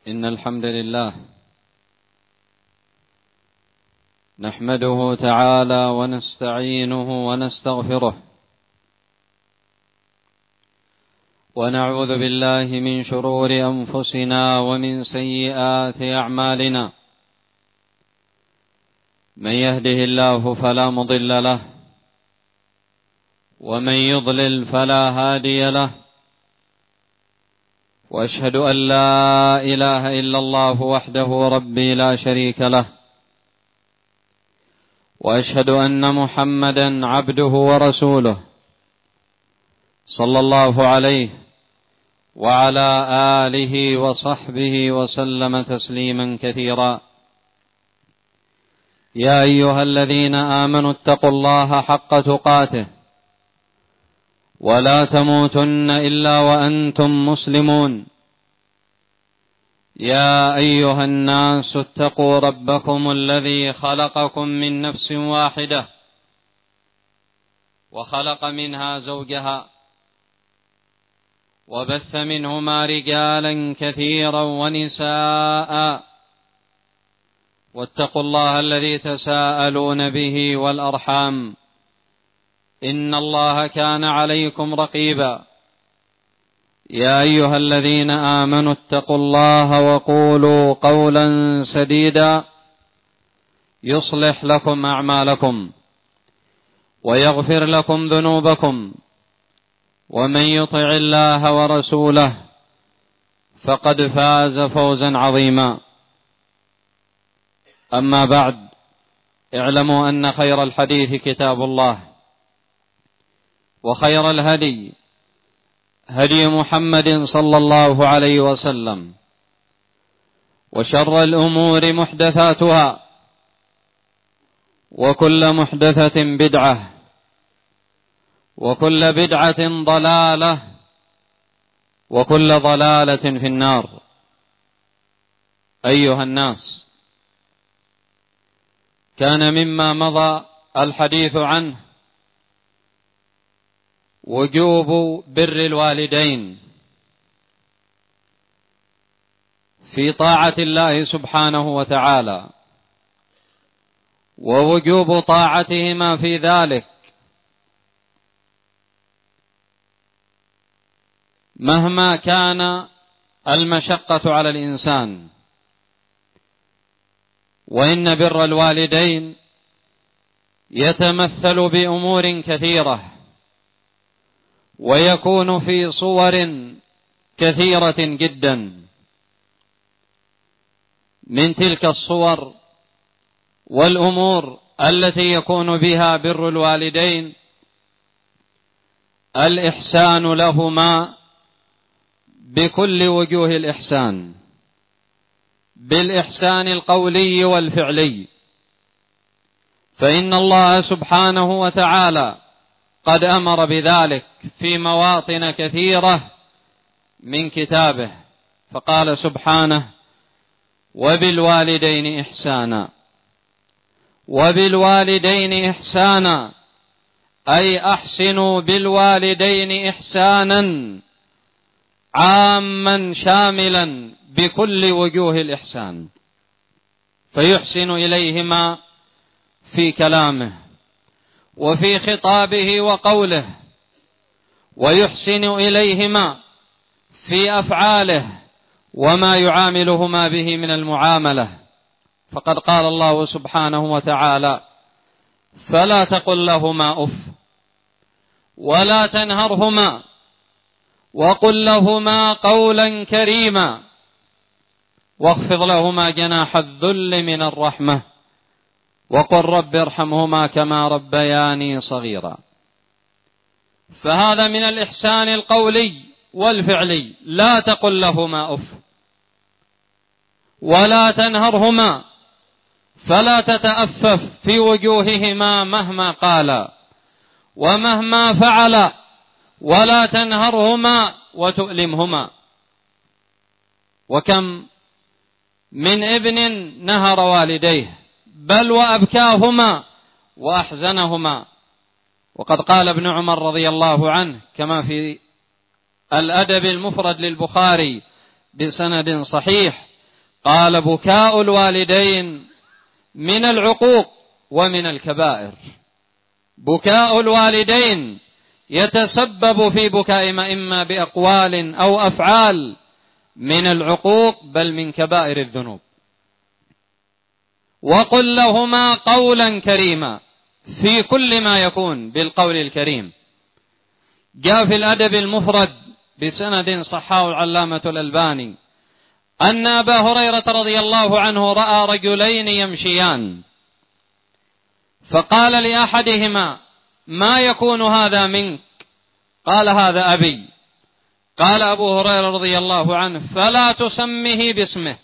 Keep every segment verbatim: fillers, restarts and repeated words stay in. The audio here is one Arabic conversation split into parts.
إن الحمد لله نحمده تعالى ونستعينه ونستغفره، ونعوذ بالله من شرور أنفسنا ومن سيئات أعمالنا. من يهده الله فلا مضل له، ومن يضلل فلا هادي له، وأشهد أن لا إله إلا الله وحده ربي لا شريك له، وأشهد أن محمدا عبده ورسوله صلى الله عليه وعلى آله وصحبه وسلم تسليما كثيرا. يا أيها الذين آمنوا اتقوا الله حق تقاته ولا تموتن إلا وأنتم مسلمون. يا أيها الناس اتقوا ربكم الذي خلقكم من نفس واحدة، وخلق منها زوجها، وبث منهما رجالا كثيرا ونساء، واتقوا الله الذي تساءلون به والأرحام، إن الله كان عليكم رقيبا. يا أيها الذين آمنوا اتقوا الله وقولوا قولا سديدا يصلح لكم أعمالكم ويغفر لكم ذنوبكم، ومن يطع الله ورسوله فقد فاز فوزا عظيما. أما بعد، اعلموا أن خير الحديث كتاب الله، وخير الهدي هدي محمد صلى الله عليه وسلم، وشر الأمور محدثاتها، وكل محدثة بدعة، وكل بدعة ضلالة، وكل ضلالة في النار. أيها الناس، كان مما مضى الحديث عنه وجوب بر الوالدين في طاعة الله سبحانه وتعالى، ووجوب طاعتهما في ذلك مهما كان المشقة على الإنسان. وإن بر الوالدين يتمثل بأمور كثيرة، ويكون في صور كثيرة جدا. من تلك الصور والأمور التي يكون بها بر الوالدين الإحسان لهما بكل وجوه الإحسان، بالإحسان القولي والفعلي. فإن الله سبحانه وتعالى قد أمر بذلك في مواطن كثيرة من كتابه، فقال سبحانه: وبالوالدين إحسانا. وبالوالدين إحسانا أي أحسنوا بالوالدين إحسانا عاما شاملا بكل وجوه الإحسان، فيحسن إليهما في كلامه وفي خطابه وقوله، ويحسن إليهما في أفعاله وما يعاملهما به من المعاملة. فقد قال الله سبحانه وتعالى: فلا تقل لهما أف ولا تنهرهما وقل لهما قولا كريما واخفض لهما جناح الذل من الرحمة وقل رب ارحمهما كما ربياني صغيرا. فهذا من الإحسان القولي والفعلي. لا تقل لهما أف ولا تنهرهما، فلا تتأفف في وجوههما مهما قال ومهما فعل، ولا تنهرهما وتؤلمهما. وكم من ابن نهر والديه بل وأبكاهما وأحزنهما. وقد قال ابن عمر رضي الله عنه كما في الأدب المفرد للبخاري بسند صحيح: قال: بكاء الوالدين من العقوق ومن الكبائر. بكاء الوالدين يتسبب في بكاء إما بأقوال أو أفعال من العقوق بل من كبائر الذنوب. وقل لهما قولا كريما في كل ما يكون بالقول الكريم. جاء في الأدب المفرد بسند صححه العلامة الألباني أن أبا هريرة رضي الله عنه رأى رجلين يمشيان، فقال لأحدهما: ما يكون هذا منك؟ قال: هذا أبي. قال أبو هريرة رضي الله عنه: فلا تسمه باسمه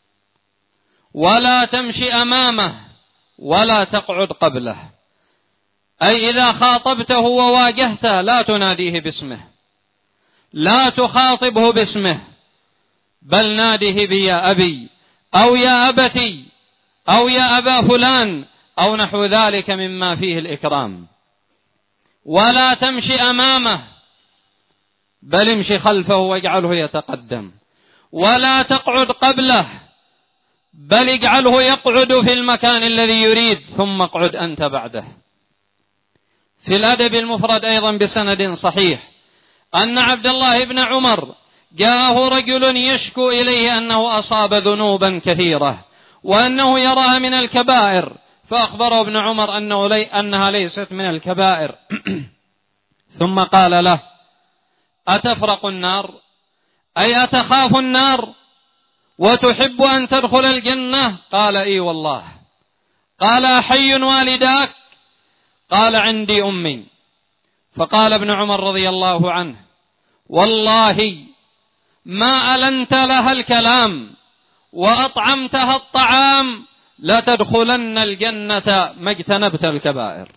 ولا تمشي أمامه ولا تقعد قبله. أي إذا خاطبته وواجهته لا تناديه باسمه، لا تخاطبه باسمه، بل ناديه بيا أبي أو يا أبتي أو يا أبا فلان أو نحو ذلك مما فيه الإكرام. ولا تمشي أمامه بل امشي خلفه واجعله يتقدم. ولا تقعد قبله بل اجعله يقعد في المكان الذي يريد ثم اقعد أنت بعده. في الأدب المفرد أيضا بسند صحيح أن عبد الله بن عمر جاءه رجل يشكو إليه أنه أصاب ذنوبا كثيرة وأنه يراها من الكبائر، فأخبره ابن عمر أنه لي أنها ليست من الكبائر. ثم قال له: أتفرق النار؟ أي أتخاف النار وتحب أن تدخل الجنة؟ قال: إي والله. قال: أحي والداك؟ قال: عندي أمي. فقال ابن عمر رضي الله عنه: والله ما ألنت لها الكلام وأطعمتها الطعام لتدخلن الجنة ما اجتنبت الكبائر.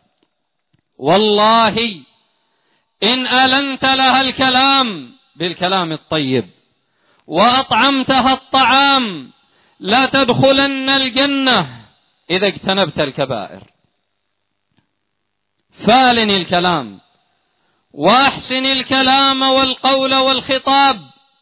والله إن ألنت لها الكلام بالكلام الطيب وأطعمتها الطعام لتدخلن الجنة إذا اجتنبت الكبائر. فالن الكلام وأحسن الكلام والقول والخطاب،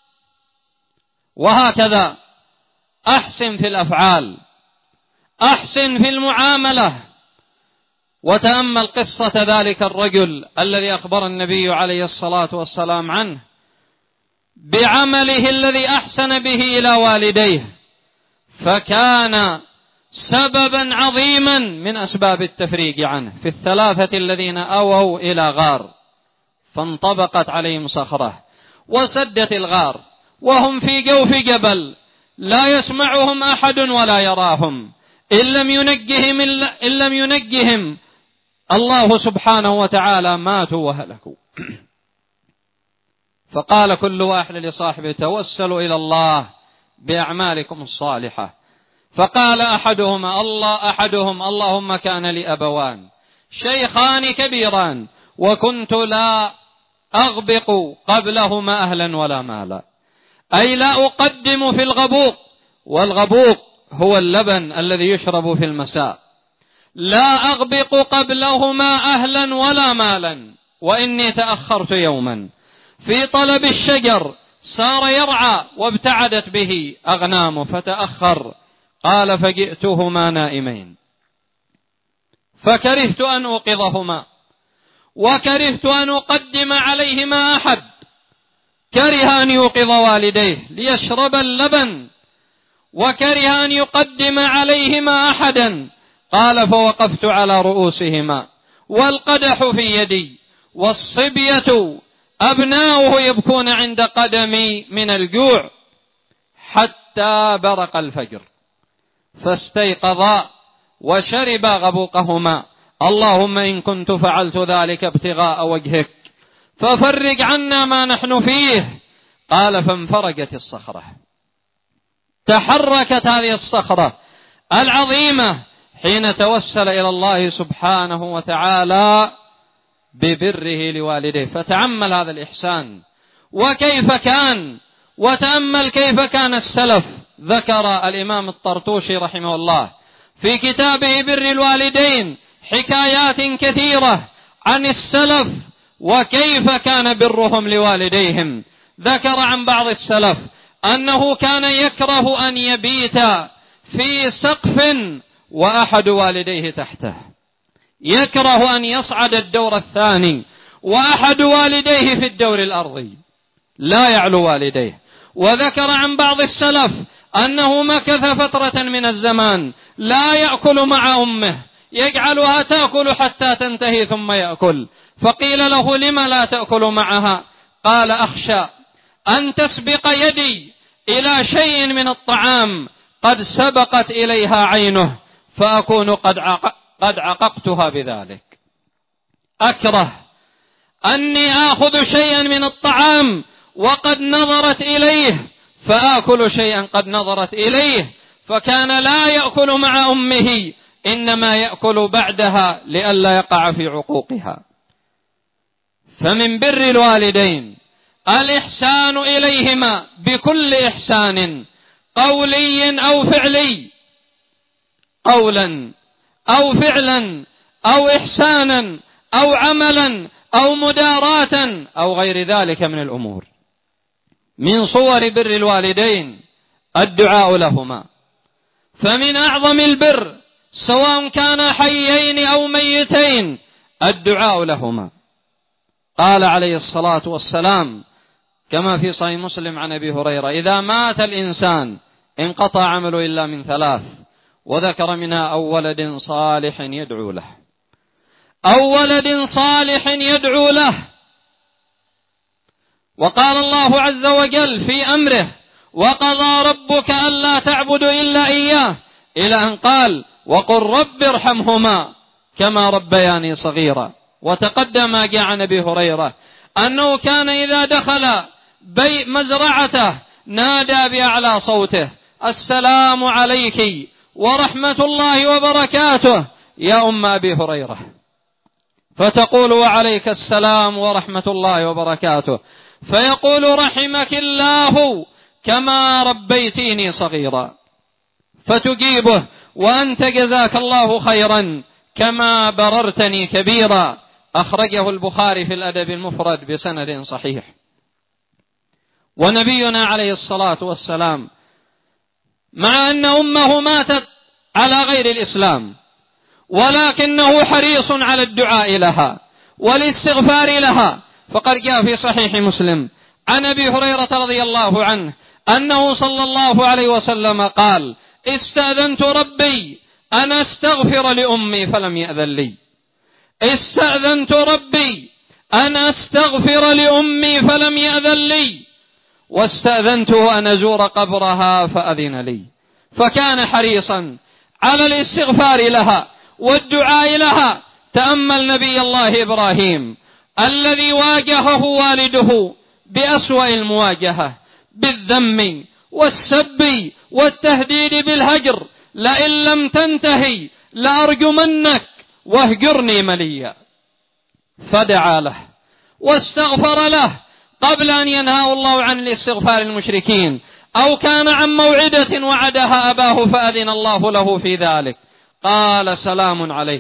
وهكذا أحسن في الأفعال، أحسن في المعاملة. وتأمل قصة ذلك الرجل الذي أخبر النبي عليه الصلاة والسلام عنه بعمله الذي أحسن به إلى والديه، فكان سببا عظيما من أسباب التفريج عنه في الثلاثة الذين أووا إلى غار فانطبقت عليهم صخرة وسدت الغار وهم في جوف جبل لا يسمعهم أحد ولا يراهم، إن لم ينجهم, إن لم ينجهم الله سبحانه وتعالى ماتوا وهلكوا. فقال كل واحد لصاحبه: توسلوا إلى الله بأعمالكم الصالحة. فقال أحدهما الله أحدهم: اللهم كان لي أبوان شيخان كبيران وكنت لا أغبق قبلهما أهلا ولا مالا، أي لا أقدم في الغبوق، والغبوق هو اللبن الذي يشرب في المساء، لا أغبق قبلهما أهلا ولا مالا، وإني تأخرت يوما في طلب الشجر صار يرعى وابتعدت به أغنام فتأخر. قال: فجئتهما نائمين فكرهت أن أوقظهما وكرهت أن أقدم عليهما أحد، كره أن يوقظ والديه ليشرب اللبن وكره أن يقدم عليهما أحدا. قال: فوقفت على رؤوسهما والقدح في يدي والصبية أبناؤه يبكون عند قدمي من الجوع حتى برق الفجر، فاستيقظا وشربا غبوقهما. اللهم إن كنت فعلت ذلك ابتغاء وجهك ففرج عنا ما نحن فيه. قال: فانفرجت الصخرة، تحركت هذه الصخرة العظيمة حين توسل إلى الله سبحانه وتعالى ببره لوالديه. فتأمل هذا الإحسان وكيف كان، وتأمل كيف كان السلف. ذكر الإمام الطرطوشي رحمه الله في كتابه بر الوالدين حكايات كثيرة عن السلف وكيف كان برهم لوالديهم. ذكر عن بعض السلف أنه كان يكره أن يبيت في سقف وأحد والديه تحته، يكره أن يصعد الدور الثاني وأحد والديه في الدور الأرضي لا يعلو والديه. وذكر عن بعض السلف أنه مكث فترة من الزمان لا يأكل مع أمه، يجعلها تأكل حتى تنتهي ثم يأكل، فقيل له: لم لا تأكل معها؟ قال: أخشى أن تسبق يدي إلى شيء من الطعام قد سبقت إليها عينه فأكون قد قد عققتها بذلك. أكره أني آخذ شيئا من الطعام وقد نظرت إليه فآكل شيئا قد نظرت إليه، فكان لا يأكل مع أمه، إنما يأكل بعدها لئلا يقع في عقوقها. فمن بر الوالدين الإحسان إليهما بكل إحسان، قولي أو فعلي، قولا أو فعلا أو إحسانا أو عملا أو مداراة أو غير ذلك من الأمور. من صور بر الوالدين الدعاء لهما، فمن أعظم البر سواء كان حيين أو ميتين الدعاء لهما. قال عليه الصلاة والسلام كما في صحيح مسلم عن أبي هريرة: إذا مات الإنسان انقطع عمله إلا من ثلاث، وذكر منها أو ولد صالح يدعو له، أو ولد صالح يدعو له. وقال الله عز وجل في أمره: وقضى ربك ألا تعبدوا إلا إياه، إلى أن قال: وقل رب ارحمهما كما ربياني صغيرا. وتقدم ما جاء عن أبي هريرة أنه كان إذا دخل بي مزرعته نادى بأعلى صوته: السلام عليك ورحمة الله وبركاته يا أم أبي هريرة، فتقول: وعليك السلام ورحمة الله وبركاته، فيقول: رحمك الله كما ربيتيني صغيرا، فتجيبه: وأنت جزاك الله خيرا كما بررتني كبيرا. أخرجه البخاري في الأدب المفرد بسند صحيح. ونبينا عليه الصلاة والسلام مع أن أمه ماتت على غير الإسلام، ولكنه حريص على الدعاء لها والاستغفار لها، فقد جاء في صحيح مسلم عن أبي هريرة رضي الله عنه أنه صلى الله عليه وسلم قال: استأذنت ربي أن أستغفر لأمي فلم يأذن لي، استأذنت ربي أن أستغفر لأمي فلم يأذن لي، واستأذنته أن أزور قبرها فأذن لي. فكان حريصا على الاستغفار لها والدعاء لها. تأمل نبي الله إبراهيم الذي واجهه والده بأسوأ المواجهة، بالذم والسب والتهديد بالهجر: لئن لم تنتهي لأرجمنك واهجرني مليا. فدعا له واستغفر له قبل أن ينهاه الله عن الاستغفار المشركين، أو كان عن موعدة وعدها أباه فأذن الله له في ذلك. قال: سلام عليك،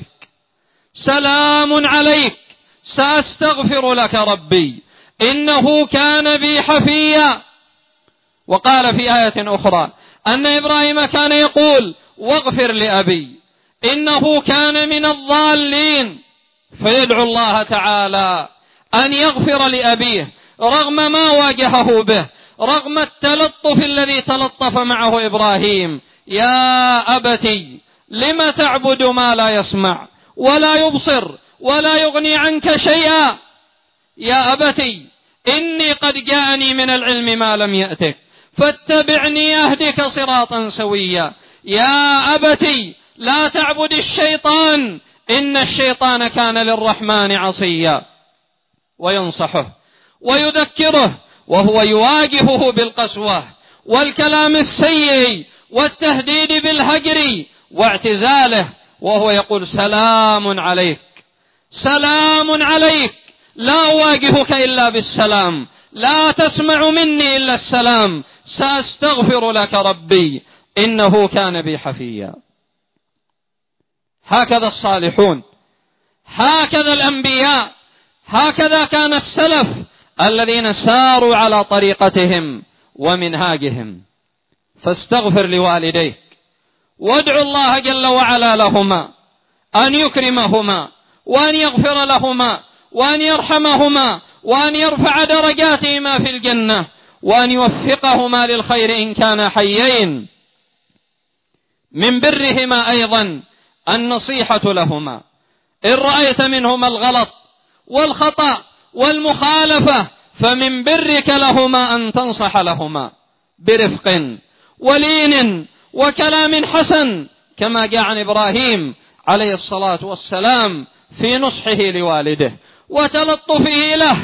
سلام عليك، سأستغفر لك ربي إنه كان بي حفيا. وقال في آية أخرى أن إبراهيم كان يقول: واغفر لأبي إنه كان من الضالين، فيدعو الله تعالى أن يغفر لأبيه رغم ما واجهه به، رغم التلطف الذي تلطف معه إبراهيم. يا أبتي لم تعبد ما لا يسمع ولا يبصر ولا يغني عنك شيئا، يا أبتي إني قد جاءني من العلم ما لم يأتك فاتبعني أهدك صراطا سويا. يا أبتي لا تعبد الشيطان إن الشيطان كان للرحمن عصيا. وينصحه ويذكره وهو يواجهه بالقسوة والكلام السيء والتهديد بالهجر واعتزاله، وهو يقول: سلام عليك، سلام عليك، لا أواجهك إلا بالسلام، لا تسمع مني إلا السلام، سأستغفر لك ربي إنه كان بي حفيا. هكذا الصالحون، هكذا الأنبياء، هكذا كان السلف الذين ساروا على طريقتهم ومنهاجهم. فاستغفر لوالديك وادعو الله جل وعلا لهما أن يكرمهما وأن يغفر لهما وأن يرحمهما وأن يرفع درجاتهما في الجنة وأن يوفقهما للخير إن كانا حيين. من برهما أيضا النصيحة لهما إن رأيت منهما الغلط والخطأ والمخالفة، فمن برك لهما أن تنصح لهما برفق ولين وكلام حسن، كما جاء عن إبراهيم عليه الصلاة والسلام في نصحه لوالده وتلطفه له.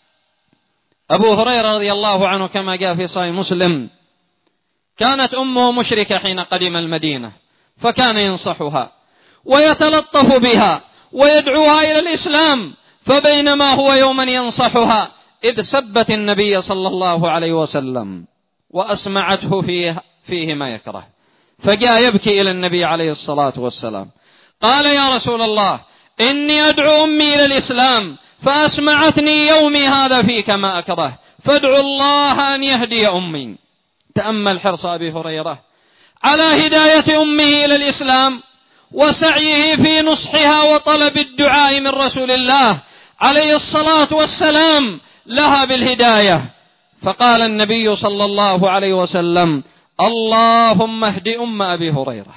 أبو هريرة رضي الله عنه كما جاء في صحيح مسلم كانت أمه مشركة حين قدم المدينة، فكان ينصحها ويتلطف بها ويدعوها إلى الإسلام، فبينما هو يوما ينصحها إذ سبت النبي صلى الله عليه وسلم وأسمعته فيه, فيه ما يكره، فجاء يبكي إلى النبي عليه الصلاة والسلام قال: يا رسول الله، إني أدعو أمي إلى الإسلام فأسمعتني يومي هذا فيك ما أكره، فادعو الله أن يهدي أمي. تأمل حرص أبي هريرة على هداية أمه إلى الإسلام وسعيه في نصحها وطلب الدعاء من رسول الله عليه الصلاة والسلام لها بالهداية. فقال النبي صلى الله عليه وسلم: اللهم اهد أم أبي هريرة.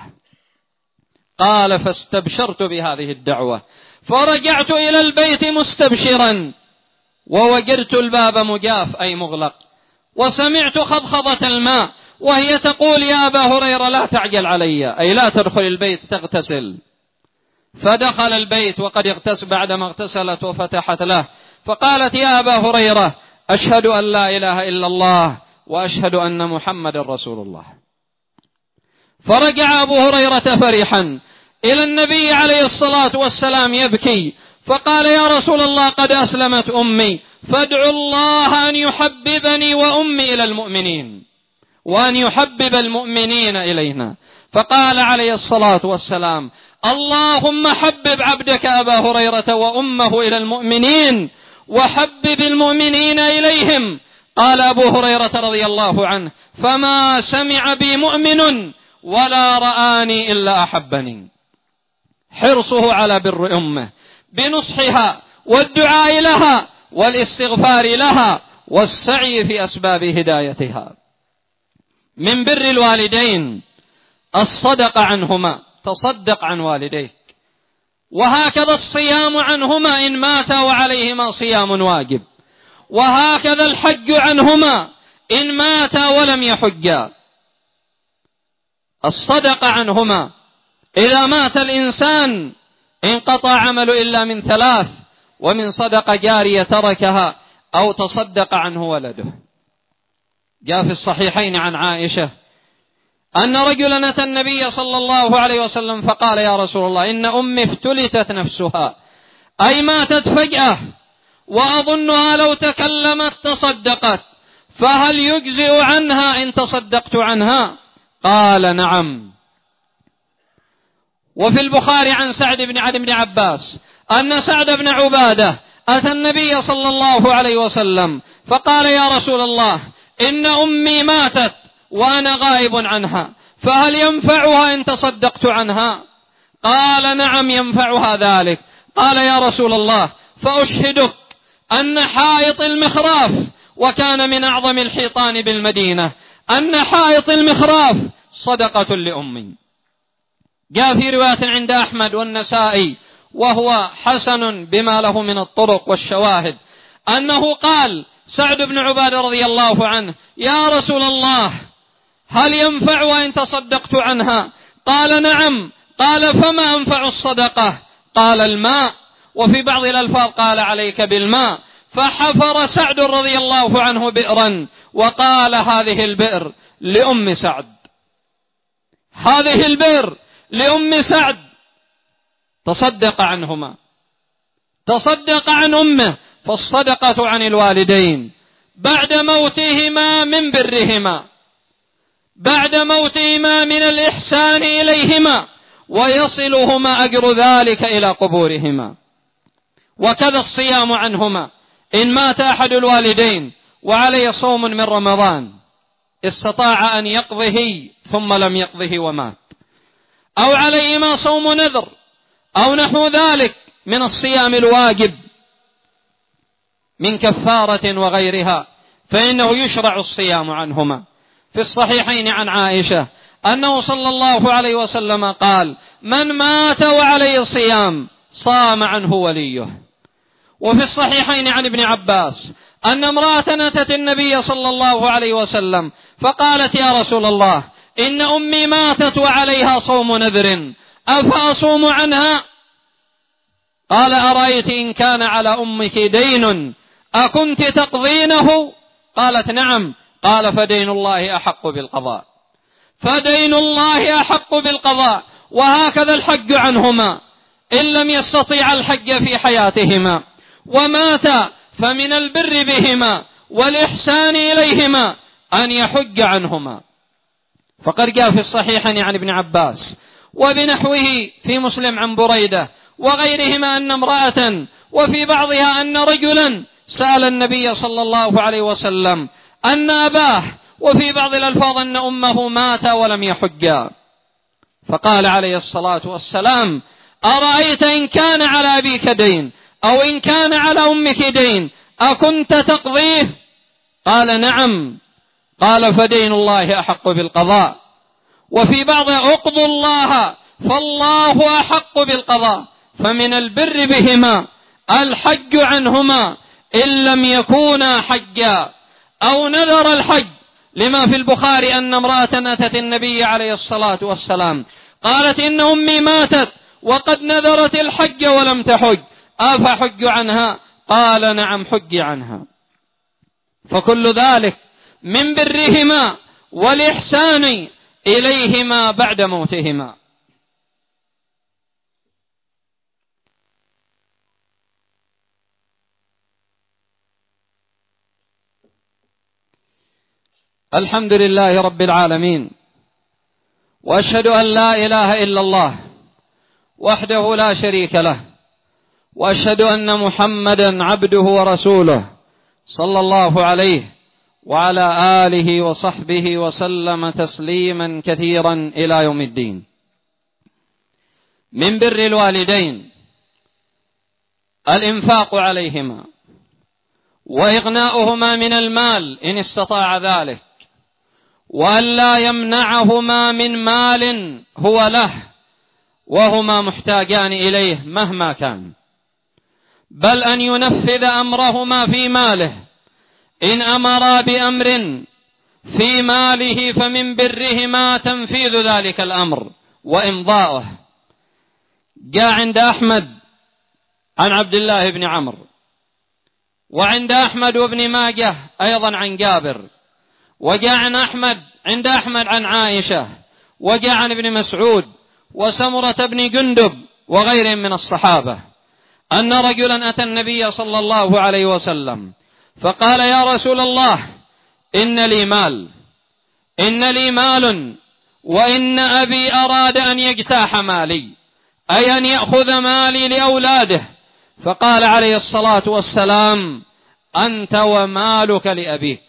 قال: فاستبشرت بهذه الدعوة، فرجعت إلى البيت مستبشرا، ووجدت الباب مجاف أي مغلق، وسمعت خضخضة الماء وهي تقول: يا أبا هريرة لا تعجل علي، أي لا تدخل البيت تغتسل. فدخل البيت وقد اغتسل، بعدما اغتسلت وفتحت له فقالت: يا أبا هريرة، أشهد أن لا إله إلا الله وأشهد أن محمد رسول الله. فرجع أبو هريرة فرحا إلى النبي عليه الصلاة والسلام يبكي، فقال: يا رسول الله، قد أسلمت أمي، فادعوا الله أن يحببني وأمي إلى المؤمنين وأن يحبب المؤمنين إلينا. فقال عليه الصلاة والسلام: اللهم حبب عبدك أبا هريرة وأمه إلى المؤمنين وحبب المؤمنين إليهم. قال أبو هريرة رضي الله عنه: فما سمع بي مؤمن ولا رآني إلا أحبني. حرصه على بر أمه بنصحها والدعاء لها والاستغفار لها والسعي في أسباب هدايتها. من بر الوالدين الصدق عنهما، تصدق عن والديك. وهكذا الصيام عنهما إن ماتا وعليهما صيام واجب، وهكذا الحج عنهما إن ماتا ولم يحجا. الصدق عنهما إذا مات الإنسان انقطع عمله إلا من ثلاث: ومن صدقة جارية تركها، أو تصدق عنه ولده. جاء في الصحيحين عن عائشة أن رجلا أتى النبي صلى الله عليه وسلم فقال: يا رسول الله، إن أمي افتلتت نفسها، أي ماتت فجأة، وأظنها لو تكلمت تصدقت، فهل يجزئ عنها إن تصدقت عنها؟ قال: نعم. وفي البخاري عن سعد بن عدي بن عباس أن سعد بن عبادة أتى النبي صلى الله عليه وسلم فقال: يا رسول الله، إن أمي ماتت وأنا غائب عنها، فهل ينفعها إن تصدقت عنها؟ قال: نعم ينفعها ذلك. قال: يا رسول الله، فأشهدك أن حائط المخراف، وكان من أعظم الحيطان بالمدينة، أن حائط المخراف صدقة لأمي. جاء في رواية عند أحمد والنسائي وهو حسن بما له من الطرق والشواهد أنه قال سعد بن عبادة رضي الله عنه: يا رسول الله، هل ينفع إن تصدقت عنها؟ قال: نعم. قال: فما أنفع الصدقة؟ قال: الماء. وفي بعض الألفاظ قال: عليك بالماء. فحفر سعد رضي الله عنه بئرا وقال: هذه البئر لأم سعد، هذه البئر لأم سعد. تصدق عنهما، تصدق عن أمه. فالصدقة عن الوالدين بعد موتهما من برهما، بعد موتهما من الإحسان إليهما، ويصلهما أجر ذلك إلى قبورهما. وكذا الصيام عنهما إن مات أحد الوالدين وعليه صوم من رمضان، استطاع أن يقضه ثم لم يقضه ومات، أو عليهما صوم نذر أو نحو ذلك من الصيام الواجب من كفارة وغيرها، فإنه يشرع الصيام عنهما. في الصحيحين عن عائشة أنه صلى الله عليه وسلم قال: من مات وعليه صيام صام عنه وليه. وفي الصحيحين عن ابن عباس أن امرأة أتت النبي صلى الله عليه وسلم فقالت: يا رسول الله، إن أمي ماتت وعليها صوم نذر، أفأصوم عنها؟ قال: أرأيت إن كان على أمك دين أكنت تقضينه؟ قالت: نعم. قال: فدين الله أحق بالقضاء، فدين الله أحق بالقضاء. وهكذا الحج عنهما إن لم يستطيع الحج في حياتهما ومات، فمن البر بهما والإحسان إليهما أن يحج عنهما. فقد جاء في الصحيحين عن ابن عباس وبنحوه في مسلم عن بريدة وغيرهما أن امرأة وفي بعضها أن رجلا سأل النبي صلى الله عليه وسلم أن أباه، وفي بعض الألفاظ أن أمه مات ولم يحجا، فقال عليه الصلاة والسلام: أرأيت إن كان على أبيك دين أو إن كان على أمك دين أكنت تقضيه؟ قال: نعم. قال: فدين الله أحق بالقضاء. وفي بعض: اقضوا الله فالله أحق بالقضاء. فمن البر بهما الحج عنهما إن لم يكونا حجا أو نذر الحج، لما في البخاري أن امرأة أتت النبي عليه الصلاة والسلام قالت: إن أمي ماتت وقد نذرت الحج ولم تحج، أفحج عنها؟ قال: نعم، حج عنها. فكل ذلك من برهما والإحسان إليهما بعد موتهما. الحمد لله رب العالمين، وأشهد أن لا إله إلا الله وحده لا شريك له، وأشهد أن محمدا عبده ورسوله صلى الله عليه وعلى آله وصحبه وسلم تسليما كثيرا إلى يوم الدين. من بر الوالدين الإنفاق عليهما وإغناؤهما من المال إن استطاع ذلك، وأن لا يمنعهما من مال هو له وهما محتاجان إليه مهما كان، بل أن ينفذ أمرهما في ماله. إن أمرا بأمر في ماله فمن برهما تنفيذ ذلك الأمر وإمضاؤه. جاء عند أحمد عن عبد الله بن عمرو، وعند أحمد وابن ماجه أيضا عن جابر، وجاء عن أحمد عند أحمد عن عائشة، وجاء عن ابن مسعود وسمرة بن جندب وغيرهم من الصحابة أن رجلا أتى النبي صلى الله عليه وسلم فقال: يا رسول الله، إن لي مال إن لي مال وإن أبي أراد أن يجتاح مالي، أي أن يأخذ مالي لأولاده. فقال عليه الصلاة والسلام: أنت ومالك لأبيك،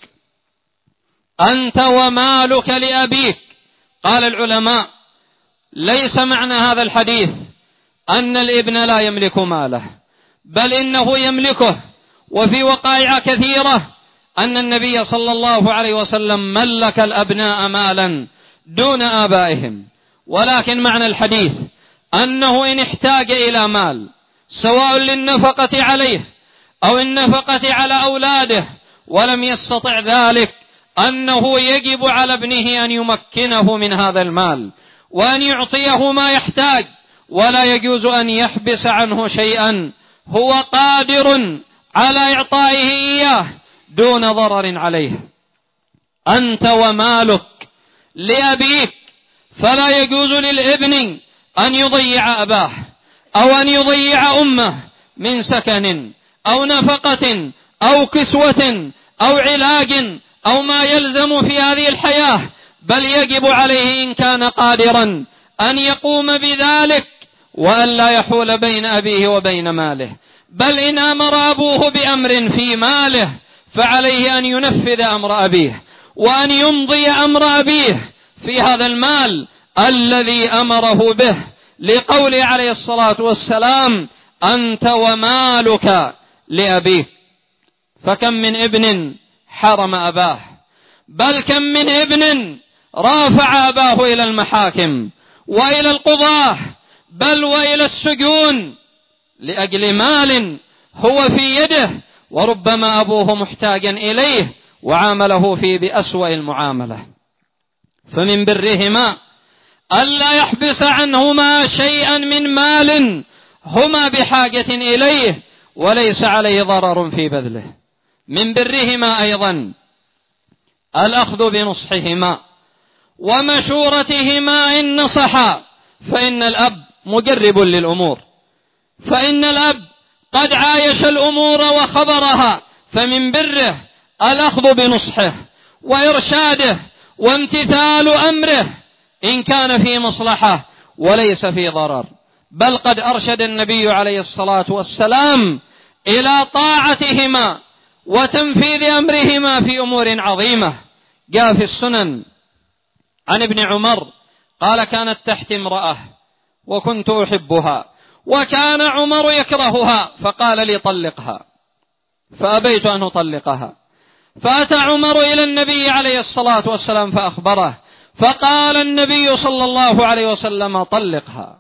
أنت ومالك لأبيك. قال العلماء: ليس معنى هذا الحديث أن الابن لا يملك ماله، بل إنه يملكه. وفي وقائع كثيرة أن النبي صلى الله عليه وسلم ملك الأبناء مالا دون آبائهم، ولكن معنى الحديث أنه إن احتاج إلى مال سواء للنفقة عليه أو النفقة على أولاده ولم يستطع ذلك، أنه يجب على ابنه أن يمكنه من هذا المال وأن يعطيه ما يحتاج، ولا يجوز أن يحبس عنه شيئا هو قادر على إعطائه إياه دون ضرر عليه. أنت ومالك لأبيك، فلا يجوز للابن أن يضيع أباه أو أن يضيع أمه من سكن أو نفقة أو كسوة أو علاج أو ما يلزم في هذه الحياة، بل يجب عليه إن كان قادرا أن يقوم بذلك وأن لا يحول بين أبيه وبين ماله. بل إن أمر أبوه بأمر في ماله فعليه أن ينفذ أمر أبيه، وأن يمضي أمر أبيه في هذا المال الذي أمره به، لقوله عليه الصلاة والسلام: أنت ومالك لأبيك. فكم من ابن حرم أباه، بل كم من ابن رافع أباه إلى المحاكم وإلى القضاة بل وإلى السجون لأجل مال هو في يده، وربما أبوه محتاجا إليه وعامله فيه بأسوأ المعاملة. فمن برهما ألا يحبس عنهما شيئا من مال هما بحاجة إليه وليس عليه ضرر في بذله. من برهما أيضا الأخذ بنصحهما ومشورتهما إن نصحا، فإن الأب مجرب للأمور، فإن الأب قد عايش الأمور وخبرها، فمن بره الأخذ بنصحه وإرشاده وامتثال أمره إن كان في مصلحة وليس في ضرر. بل قد أرشد النبي عليه الصلاة والسلام إلى طاعتهما وتنفيذ أمرهما في أمور عظيمة. جاء في السنن عن ابن عمر قال: كانت تحت امرأة وكنت أحبها وكان عمر يكرهها، فقال لي: طلقها، فأبيت أن أطلقها، فأتى عمر إلى النبي عليه الصلاة والسلام فأخبره، فقال النبي صلى الله عليه وسلم: طلقها.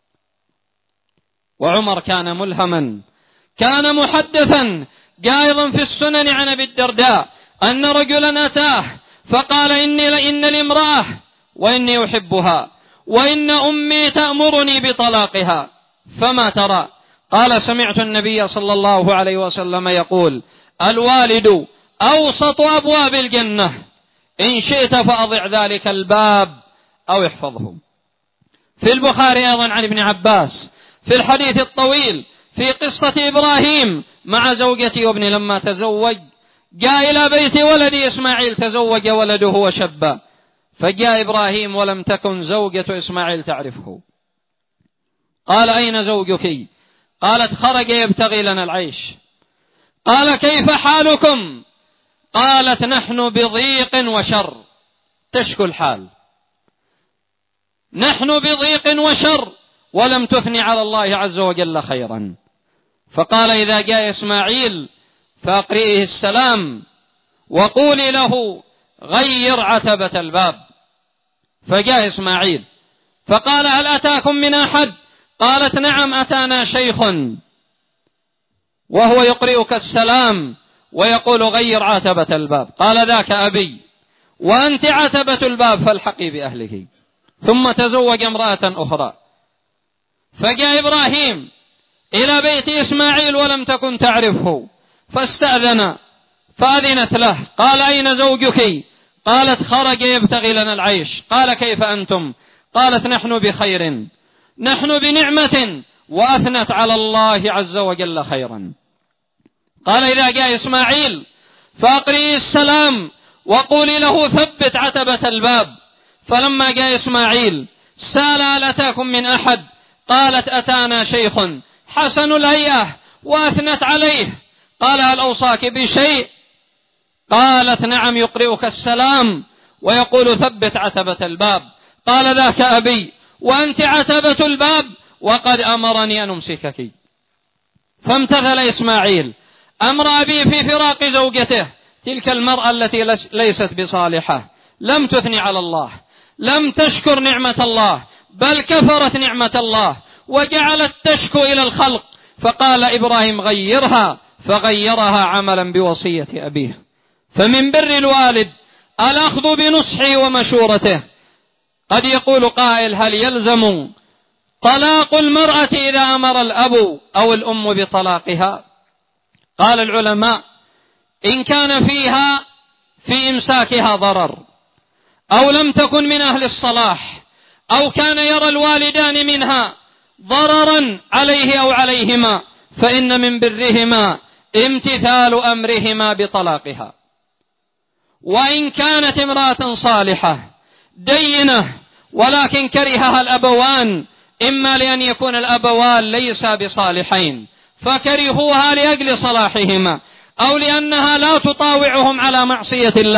وعمر كان ملهما، كان محدثا. جاء أيضا في السنن عن أبي الدرداء أن رجلا أتاه فقال: إني لإن الامرأة وإني أحبها وإن أمي تأمرني بطلاقها، فما ترى؟ قال: سمعت النبي صلى الله عليه وسلم يقول: الوالد أوسط أبواب الجنة، إن شئت فأضع ذلك الباب أو احفظه. في البخاري أيضا عن ابن عباس في الحديث الطويل في قصة إبراهيم مع زوجته وابنه لما تزوج، جاء إلى بيت ولد إسماعيل، تزوج ولده وشبا، فجاء إبراهيم ولم تكن زوجة إسماعيل تعرفه. قال: أين زوجك؟ قالت: خرج يبتغي لنا العيش. قال: كيف حالكم؟ قالت: نحن بضيق وشر. تشكو الحال، نحن بضيق وشر، ولم تثني على الله عز وجل خيرا. فقال: إذا جاء إسماعيل فأقرئه السلام وقولي له: غير عتبة الباب. فجاء إسماعيل فقال: هل أتاكم من أحد؟ قالت: نعم، أتانا شيخ وهو يقرئك السلام ويقول: غير عتبة الباب. قال: ذاك أبي، وأنت عتبة الباب، فالحقي بأهله. ثم تزوج امرأة أخرى. فجاء إبراهيم إلى بيت إسماعيل ولم تكن تعرفه، فاستأذن فأذنت له. قال: أين زوجك؟ قالت: خرج يبتغي لنا العيش. قال: كيف أنتم؟ قالت: نحن بخير، نحن بنعمة، وأثنت على الله عز وجل خيرا. قال: إذا جاء إسماعيل فأقرئي السلام وقولي له: ثبت عتبة الباب. فلما جاء إسماعيل سأل: هل أتاكم من أحد؟ قالت: أتانا شيخ حسن الهيئة، وأثنت عليه. قال: هل أوصاك بشيء؟ قالت: نعم، يقرئك السلام ويقول: ثبت عتبة الباب. قال: ذاك أبي، وأنت عتبة الباب، وقد أمرني أن أمسكك. فامتثل إسماعيل أمر أبي في فراق زوجته، تلك المرأة التي ليست بصالحة، لم تثني على الله، لم تشكر نعمة الله، بل كفرت نعمة الله وجعلت تشكو إلى الخلق. فقال إبراهيم: غيرها، فغيرها عملا بوصية أبيه. فمن بر الوالد الأخذ بنصحه ومشورته. قد يقول قائل: هل يلزم طلاق المرأة إذا أمر الأب أو الأم بطلاقها؟ قال العلماء: إن كان فيها في إمساكها ضرر، أو لم تكن من أهل الصلاح، أو كان يرى الوالدان منها ضررا عليه أو عليهما، فإن من برهما امتثال أمرهما بطلاقها. وإن كانت امرأة صالحة دينة ولكن كرهها الأبوان، إما لأن يكون الأبوان ليسا بصالحين فكرهوها لأجل صلاحهما، أو لأنها لا تطاوعهم على معصية الله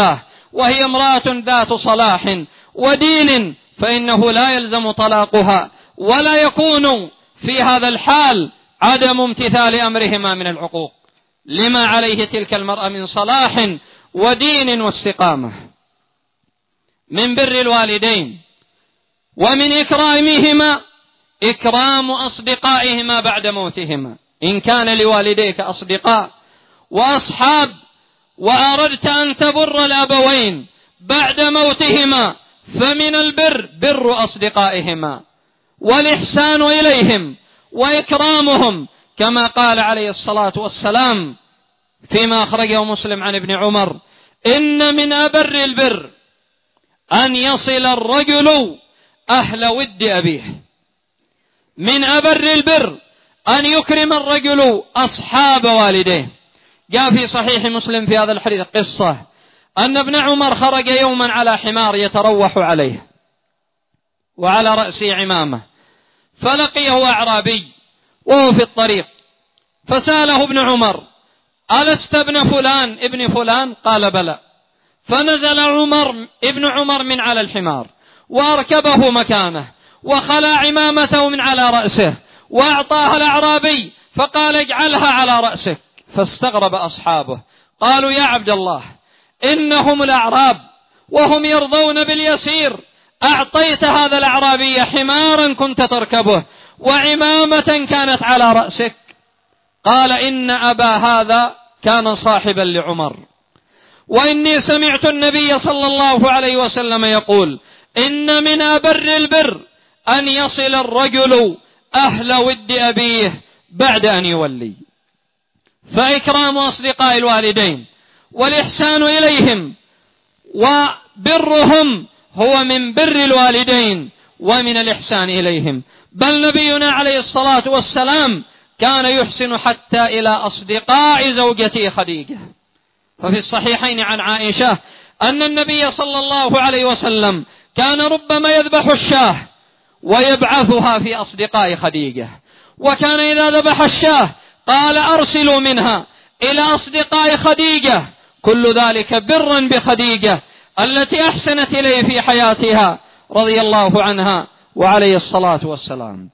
وهي امرأة ذات صلاح ودين فإنه لا يلزم طلاقها، ولا يكون في هذا الحال عدم امتثال أمرهما من العقوق لما عليه تلك المرأة من صلاح ودين واستقامة. من بر الوالدين ومن إكرامهما إكرام أصدقائهما بعد موتهما. إن كان لوالديك أصدقاء وأصحاب وأردت أن تبر الأبوين بعد موتهما فمن البر بر أصدقائهما والإحسان إليهم وإكرامهم، كما قال عليه الصلاة والسلام فيما أخرجه مسلم عن ابن عمر: إن من أبر البر أن يصل الرجل أهل ود أبيه. من أبر البر أن يكرم الرجل أصحاب والديه. جاء في صحيح مسلم في هذا الحديث قصة أن ابن عمر خرج يوما على حمار يتروح عليه وعلى رأسه عمامة، فلقيه أعرابي وهو في الطريق فسأله ابن عمر: ألست ابن فلان ابن فلان؟ قال: بلى. فنزل عمر ابن عمر من على الحمار وأركبه مكانه وخلع عمامته من على رأسه وأعطاها الأعرابي فقال: اجعلها على رأسك. فاستغرب أصحابه قالوا: يا عبد الله، إنهم الأعراب وهم يرضون باليسير، أعطيت هذا الأعرابي حمارا كنت تركبه وعمامة كانت على رأسك. قال: إن أبا هذا كان صاحبا لعمر، وإني سمعت النبي صلى الله عليه وسلم يقول: إن من أبر البر أن يصل الرجل أهل ود أبيه بعد أن يولي. فإكرام أصدقاء الوالدين والإحسان إليهم وبرهم هو من بر الوالدين ومن الإحسان إليهم. بل نبينا عليه الصلاة والسلام كان يحسن حتى إلى أصدقاء زوجته خديجة. ففي الصحيحين عن عائشة أن النبي صلى الله عليه وسلم كان ربما يذبح الشاه ويبعثها في أصدقاء خديجة، وكان إذا ذبح الشاه قال: أرسلوا منها إلى أصدقاء خديجة. كل ذلك برا بخديجة التي أحسنت إليه في حياتها رضي الله عنها وعليه الصلاة والسلام.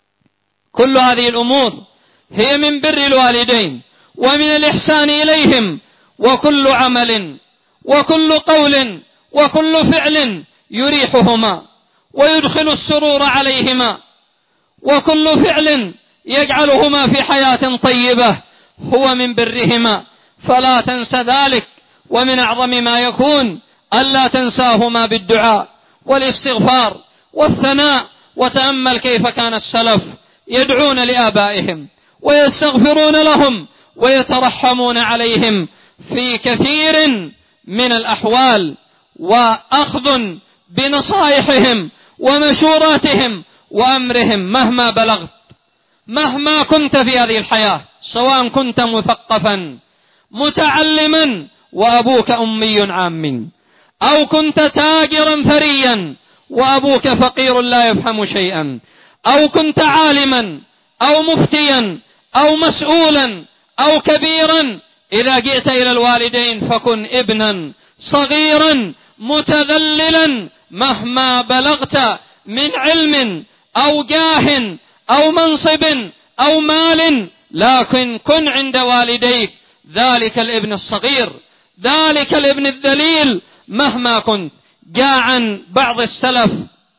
كل هذه الأمور هي من بر الوالدين ومن الإحسان إليهم، وكل عمل وكل قول وكل فعل يريحهما ويدخل السرور عليهما، وكل فعل يجعلهما في حياة طيبة هو من برهما، فلا تنس ذلك. ومن أعظم ما يكون ألا تنساهما بالدعاء والاستغفار والثناء. وتأمل كيف كان السلف يدعون لآبائهم ويستغفرون لهم ويترحمون عليهم في كثير من الأحوال، وأخذ بنصائحهم ومشوراتهم وأمرهم مهما بلغت، مهما كنت في هذه الحياة، سواء كنت مثقفا متعلما وأبوك أمي عامي، أو كنت تاجرا ثريا وأبوك فقير لا يفهم شيئا، أو كنت عالما أو مفتيا أو مسؤولا أو كبيرا، إذا جئت إلى الوالدين فكن ابنا صغيرا متذللا مهما بلغت من علم أو جاه أو منصب أو مال، لكن كن عند والديك ذلك الابن الصغير، ذلك الابن الذليل مهما كنت. جاء عن بعض السلف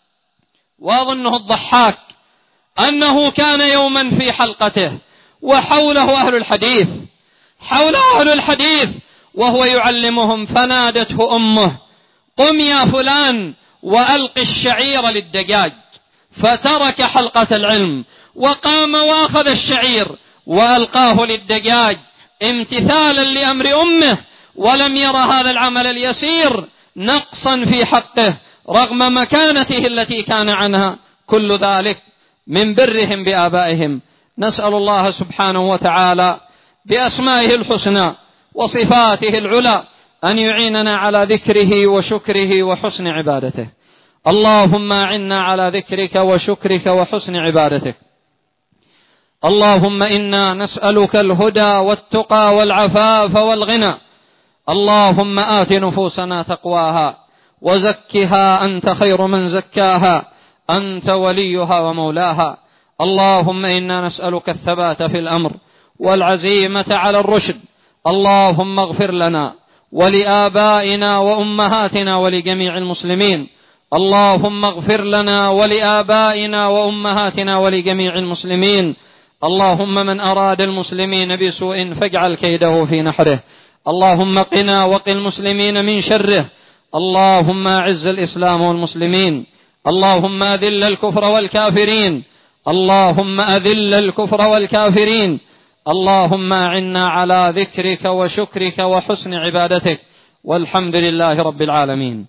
وأظنه الضحاك أنه كان يوما في حلقته وحوله أهل الحديث حوله أهل الحديث وهو يعلمهم، فنادته أمه: قم يا فلان وألق الشعير للدجاج. فترك حلقة العلم وقام وأخذ الشعير وألقاه للدجاج امتثالا لأمر أمه، ولم ير هذا العمل اليسير نقصا في حقه رغم مكانته التي كان عنها. كل ذلك من برهم بآبائهم. نسأل الله سبحانه وتعالى بأسمائه الحسنى وصفاته العلى أن يعيننا على ذكره وشكره وحسن عبادته. اللهم أعنا على ذكرك وشكرك وحسن عبادتك. اللهم إنا نسألك الهدى والتقى والعفاف والغنى. اللهم آت نفوسنا تقواها وزكها أنت خير من زكاها أنت وليها ومولاها. اللهم إنا نسألك الثبات في الأمر والعزيمة على الرشد. اللهم اغفر لنا ولآبائنا وأمهاتنا ولجميع المسلمين. اللهم اغفر لنا ولآبائنا وأمهاتنا ولجميع المسلمين. اللهم من أراد المسلمين بسوء فاجعل كيده في نحره. اللهم قنا وقِ المسلمين من شره. اللهم أعز الإسلام والمسلمين. اللهم أذل الكفر والكافرين. اللهم أذل الكفر والكافرين. اللهم أعنا على ذكرك وشكرك وحسن عبادتك، والحمد لله رب العالمين.